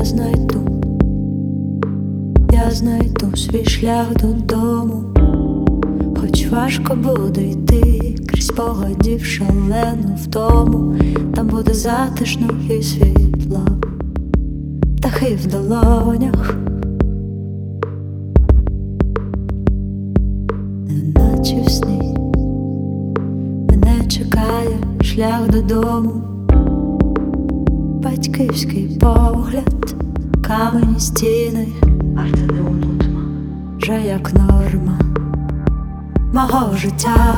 Я знайду свій шлях додому, хоч важко буде йти крізь спогадів шалену втому. Там буде затишно і світло, птахи в долонях, неначе в сні. Мене чекає шлях додому, батьківський погляд, камені стіни, вже як норма мого життя.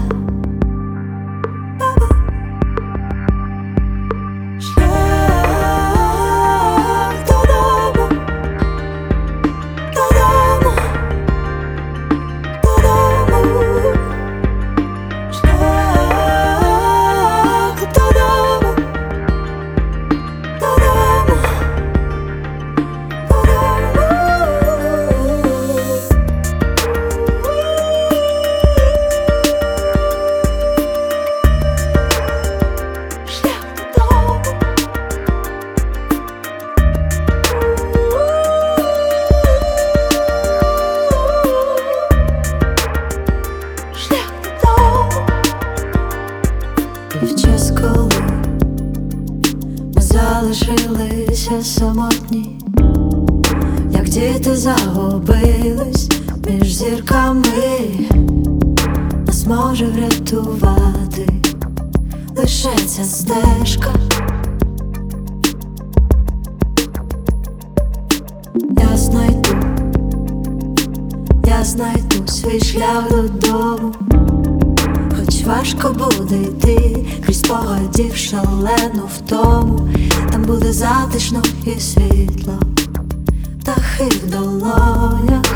В час, коли ми залишилися самотні, як діти загубились між зірками, нас може врятувати лише ця стежка. Я знайду свій шлях додому, хоч важко буде йти крізь спогадів шалену втому. Там буде затишно і світло, птахи в долонях,